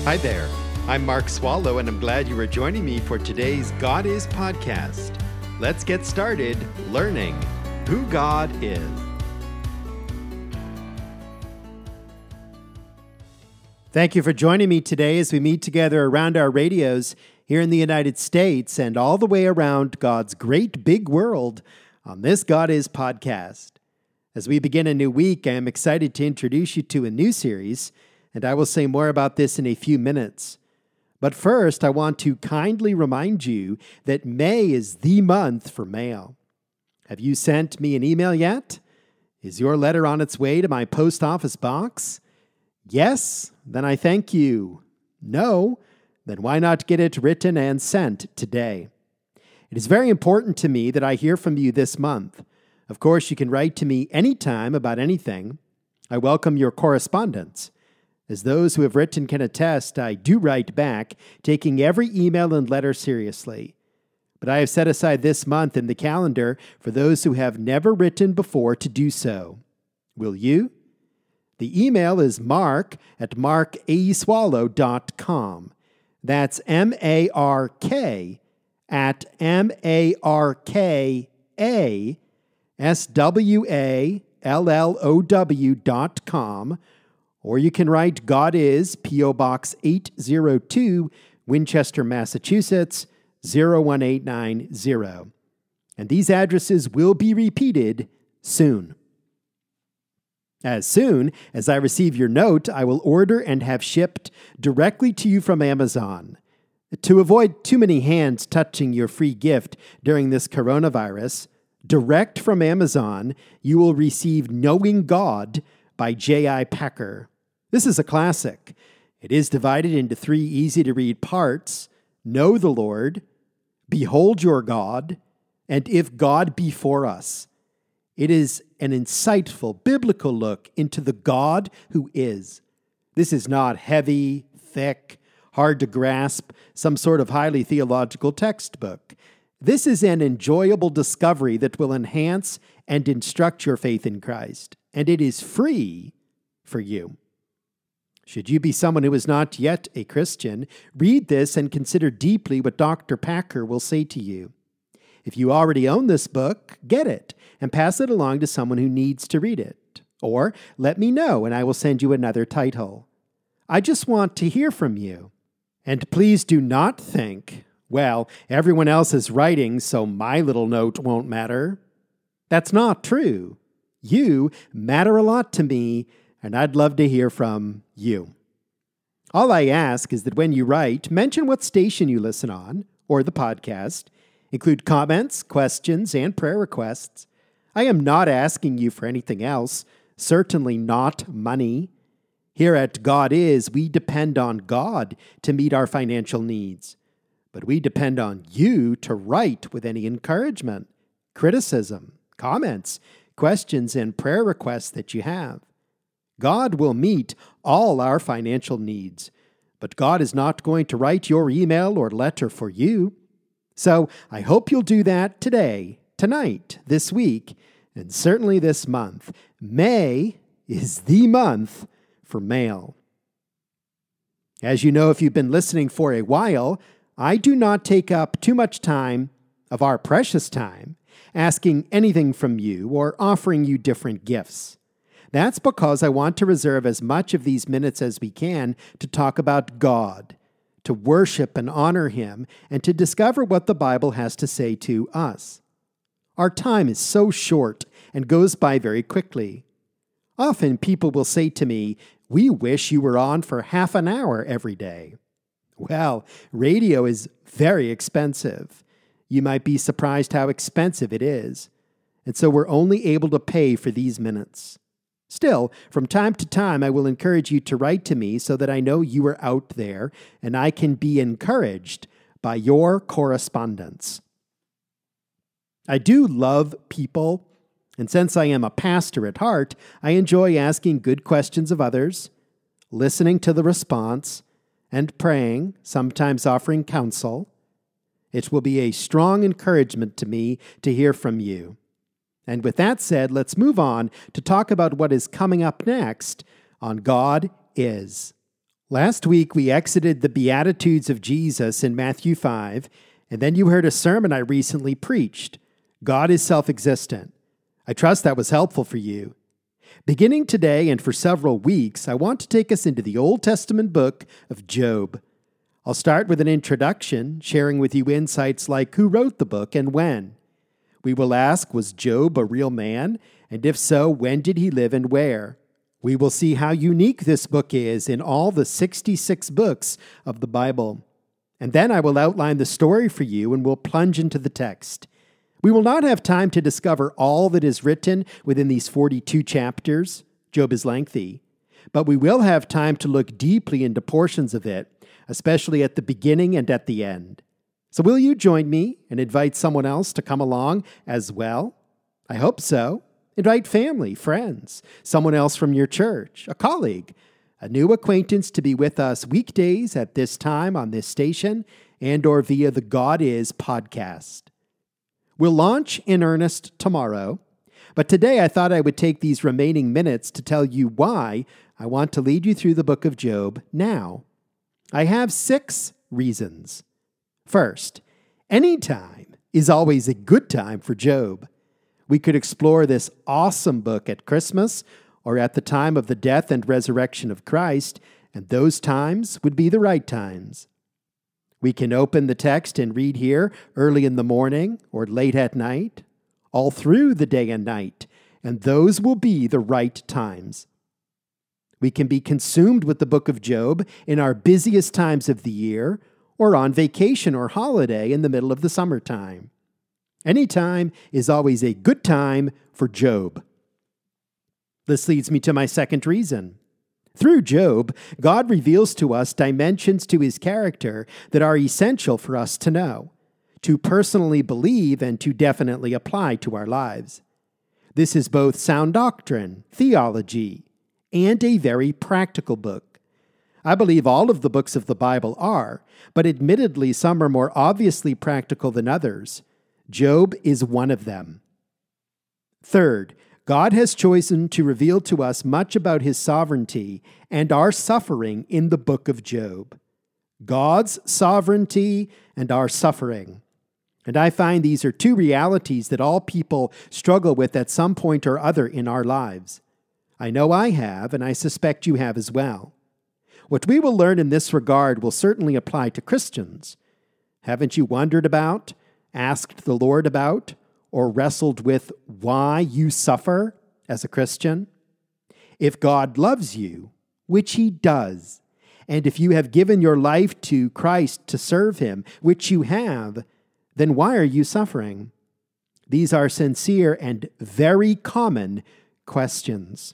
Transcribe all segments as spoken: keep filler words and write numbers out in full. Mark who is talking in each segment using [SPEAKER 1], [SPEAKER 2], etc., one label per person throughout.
[SPEAKER 1] Hi there. I'm Mark Swallow, and I'm glad you are joining me for today's God Is podcast. Let's get started learning who God is. Thank you for joining me today as we meet together around our radios here in the United States and all the way around God's great big world on this God Is podcast. As we begin a new week, I am excited to introduce you to a new series, and I will say more about this in a few minutes. But first, I want to kindly remind you that May is the month for mail. Have you sent me an email yet? Is your letter on its way to my post office box? Yes? Then I thank you. No? Then why not get it written and sent today? It is very important to me that I hear from you this month. Of course, you can write to me anytime about anything. I welcome your correspondence. As those who have written can attest, I do write back, taking every email and letter seriously. But I have set aside this month in the calendar for those who have never written before to do so. Will you? The email is mark at mark a swallow dot com. That's M A R K at M A R K A S W A L L O W dot com. Or you can write God Is, P O. Box eight oh two, Winchester, Massachusetts, zero one eight nine zero. And these addresses will be repeated soon. As soon as I receive your note, I will order and have shipped directly to you from Amazon. To avoid too many hands touching your free gift during this coronavirus, direct from Amazon, you will receive Knowing God by J I. Packer. This is a classic. It is divided into three easy-to-read parts: Know the Lord, Behold Your God, and If God Be For Us. It is an insightful biblical look into the God who is. This is not heavy, thick, hard to grasp, some sort of highly theological textbook. This is an enjoyable discovery that will enhance and instruct your faith in Christ, and it is free for you. Should you be someone who is not yet a Christian, read this and consider deeply what Doctor Packer will say to you. If you already own this book, get it and pass it along to someone who needs to read it. Or let me know and I will send you another title. I just want to hear from you. And please do not think, well, everyone else is writing, so my little note won't matter. That's not true. You matter a lot to me, and I'd love to hear from you. All I ask is that when you write, mention what station you listen on, or the podcast. Include comments, questions, and prayer requests. I am not asking you for anything else, certainly not money. Here at God Is, we depend on God to meet our financial needs. But we depend on you to write with any encouragement, criticism, comments, questions, and prayer requests that you have. God will meet all our financial needs, but God is not going to write your email or letter for you. So I hope you'll do that today, tonight, this week, and certainly this month. May is the month for mail. As you know, if you've been listening for a while, I do not take up too much time of our precious time asking anything from you or offering you different gifts. That's because I want to reserve as much of these minutes as we can to talk about God, to worship and honor Him, and to discover what the Bible has to say to us. Our time is so short and goes by very quickly. Often people will say to me, "We wish you were on for half an hour every day." Well, radio is very expensive. You might be surprised how expensive it is. And so we're only able to pay for these minutes. Still, from time to time, I will encourage you to write to me so that I know you are out there and I can be encouraged by your correspondence. I do love people, and since I am a pastor at heart, I enjoy asking good questions of others, listening to the response, and praying, sometimes offering counsel. It will be a strong encouragement to me to hear from you. And with that said, let's move on to talk about what is coming up next on God Is. Last week, we exited the Beatitudes of Jesus in Matthew five, and then you heard a sermon I recently preached, God is Self-Existent. I trust that was helpful for you. Beginning today and for several weeks, I want to take us into the Old Testament book of Job. I'll start with an introduction, sharing with you insights like who wrote the book and when. We will ask, was Job a real man? And if so, when did he live and where? We will see how unique this book is in all the sixty-six books of the Bible. And then I will outline the story for you and we'll plunge into the text. We will not have time to discover all that is written within these forty-two chapters. Job is lengthy. But we will have time to look deeply into portions of it, especially at the beginning and at the end. So will you join me and invite someone else to come along as well? I hope so. Invite family, friends, someone else from your church, a colleague, a new acquaintance to be with us weekdays at this time on this station and or via the God Is podcast. We'll launch in earnest tomorrow, but today I thought I would take these remaining minutes to tell you why I want to lead you through the book of Job now. I have six reasons. First, any time is always a good time for Job. We could explore this awesome book at Christmas or at the time of the death and resurrection of Christ, and those times would be the right times. We can open the text and read here early in the morning or late at night, all through the day and night, and those will be the right times. We can be consumed with the book of Job in our busiest times of the year or on vacation or holiday in the middle of the summertime. Any time is always a good time for Job. This leads me to my second reason. Through Job, God reveals to us dimensions to his character that are essential for us to know, to personally believe, and to definitely apply to our lives. This is both sound doctrine, theology, and a very practical book. I believe all of the books of the Bible are, but admittedly some are more obviously practical than others. Job is one of them. Third, God has chosen to reveal to us much about his sovereignty and our suffering in the book of Job. God's sovereignty and our suffering. And I find these are two realities that all people struggle with at some point or other in our lives. I know I have, and I suspect you have as well. What we will learn in this regard will certainly apply to Christians. Haven't you wondered about, asked the Lord about, or wrestled with why you suffer as a Christian? If God loves you, which he does, and if you have given your life to Christ to serve him, which you have, then why are you suffering? These are sincere and very common questions.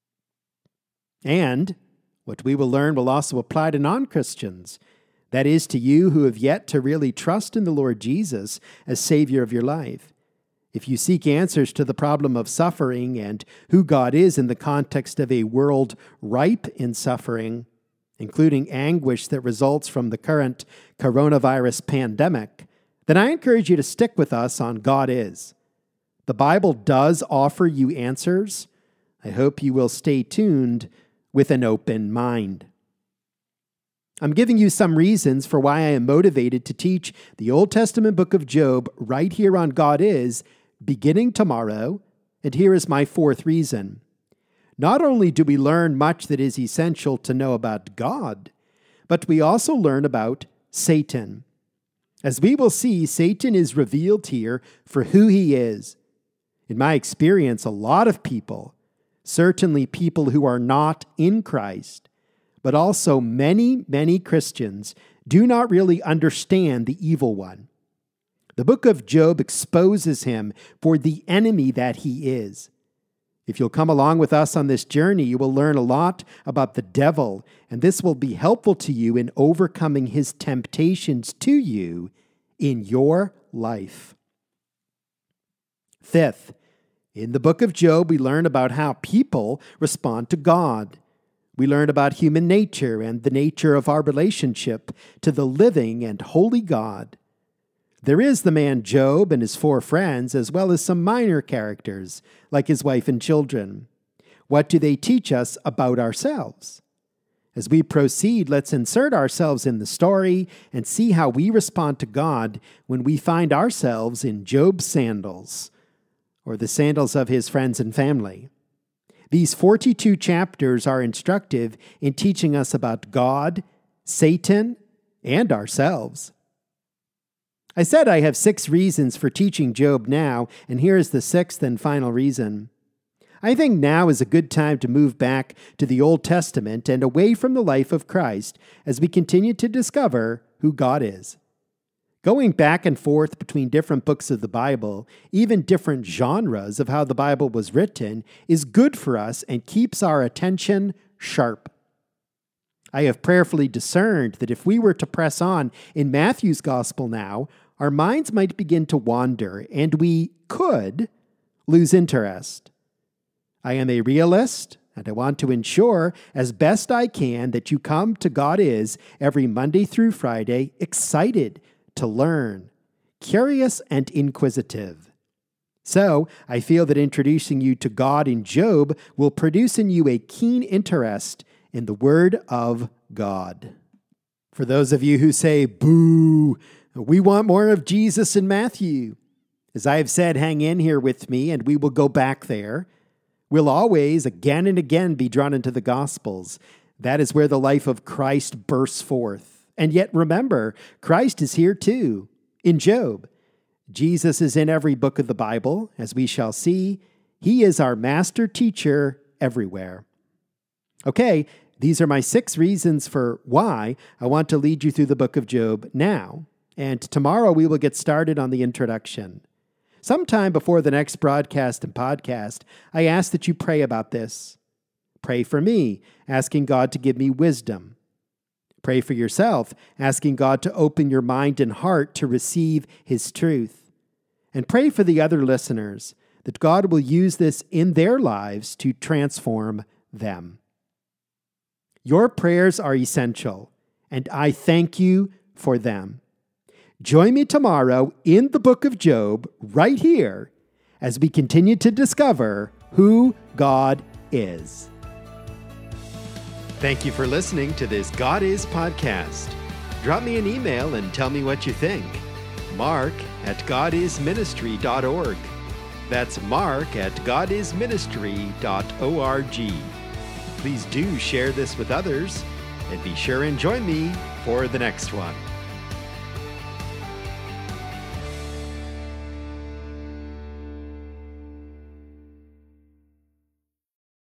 [SPEAKER 1] And what we will learn will also apply to non-Christians. That is, to you who have yet to really trust in the Lord Jesus as Savior of your life. If you seek answers to the problem of suffering and who God is in the context of a world ripe in suffering, including anguish that results from the current coronavirus pandemic, then I encourage you to stick with us on God Is. The Bible does offer you answers. I hope you will stay tuned with an open mind. I'm giving you some reasons for why I am motivated to teach the Old Testament book of Job right here on God Is, beginning tomorrow, and here is my fourth reason. Not only do we learn much that is essential to know about God, but we also learn about Satan. As we will see, Satan is revealed here for who he is. In my experience, a lot of people, certainly people who are not in Christ, but also many, many Christians, do not really understand the evil one. The book of Job exposes him for the enemy that he is. If you'll come along with us on this journey, you will learn a lot about the devil, and this will be helpful to you in overcoming his temptations to you in your life. Fifth, in the book of Job, we learn about how people respond to God. We learn about human nature and the nature of our relationship to the living and holy God. There is the man Job and his four friends, as well as some minor characters, like his wife and children. What do they teach us about ourselves? As we proceed, let's insert ourselves in the story and see how we respond to God when we find ourselves in Job's sandals, or the sandals of his friends and family. These forty-two chapters are instructive in teaching us about God, Satan, and ourselves. I said I have six reasons for teaching Job now, and here is the sixth and final reason. I think now is a good time to move back to the Old Testament and away from the life of Christ as we continue to discover who God is. Going back and forth between different books of the Bible, even different genres of how the Bible was written, is good for us and keeps our attention sharp. I have prayerfully discerned that if we were to press on in Matthew's Gospel now, our minds might begin to wander and we could lose interest. I am a realist, and I want to ensure as best I can that you come to God Is every Monday through Friday excited to learn, curious and inquisitive. So, I feel that introducing you to God in Job will produce in you a keen interest in the Word of God. For those of you who say, boo, we want more of Jesus in Matthew, as I have said, hang in here with me and we will go back there. We'll always, again and again, be drawn into the Gospels. That is where the life of Christ bursts forth. And yet remember, Christ is here too, in Job. Jesus is in every book of the Bible, as we shall see. He is our master teacher everywhere. Okay, these are my six reasons for why I want to lead you through the book of Job now. And tomorrow we will get started on the introduction. Sometime before the next broadcast and podcast, I ask that you pray about this. Pray for me, asking God to give me wisdom. Pray for yourself, asking God to open your mind and heart to receive His truth. And pray for the other listeners, that God will use this in their lives to transform them. Your prayers are essential, and I thank you for them. Join me tomorrow in the book of Job, right here, as we continue to discover who God is. Thank you for listening to this God Is podcast. Drop me an email and tell me what you think. Mark at god is ministry dot org. That's Mark at god is ministry dot org. Please do share this with others, and be sure and join me for the next one.